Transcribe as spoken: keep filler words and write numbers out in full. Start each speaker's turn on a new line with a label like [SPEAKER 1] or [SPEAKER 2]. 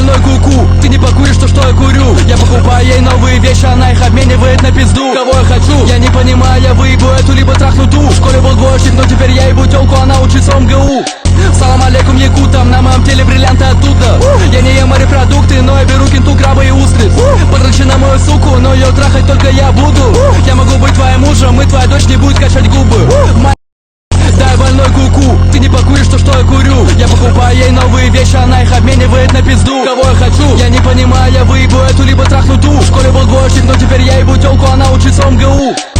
[SPEAKER 1] больной куку, ты не покуришь то, что я курю. Я покупаю ей новые вещи, она их обменивает на пизду. Кого я хочу? Я не понимаю, я выебу эту, либо трахну ту. В школе был двоечник, но теперь я ебу тёлку, она учится в МГУ. Салам алейкум якутам, на моем теле бриллианты оттуда. Я не ем морепродукты, но я беру кенту, краба и устриц. Подрочи на мою суку, но ее трахать только я буду. Я могу быть твоим мужем, и твоя дочь не будет качать губы. Дай больной куку, ты не покуришь то, что я курю. Я покупаю ей новые вещи, она их обменивает на пизду. Кого я хочу? Я не понимаю, я выебу эту, либо трахну ту. В школе был двоечник, но теперь я ебу тёлку, она учится в МГУ.